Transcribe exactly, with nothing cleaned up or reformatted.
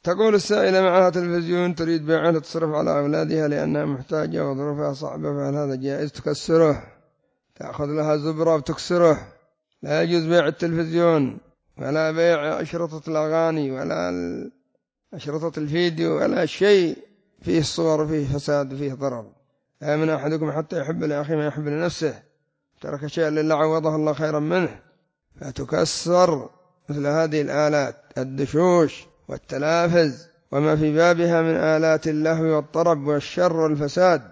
تقول السائلة: معها تلفزيون تريد بيعه لتصرف على أولادها لأنها محتاجة وظروفها صعبة، فهل هذا جائز؟ تكسره، تأخذ لها زبرة وتكسره. لا يجوز بيع التلفزيون ولا بيع أشرطة الأغاني ولا أشرطة الفيديو ولا شيء فيه الصور وفيه فساد وفيه ضرر. لا من أحدكم حتى يحب لأخيه ما يحب لنفسه، ترك شيئا لله عوضه الله خيرا منه. فتكسر مثل هذه الآلات، الدشوش والتلافز وما في بابها من آلات اللهو والطرب والشر والفساد.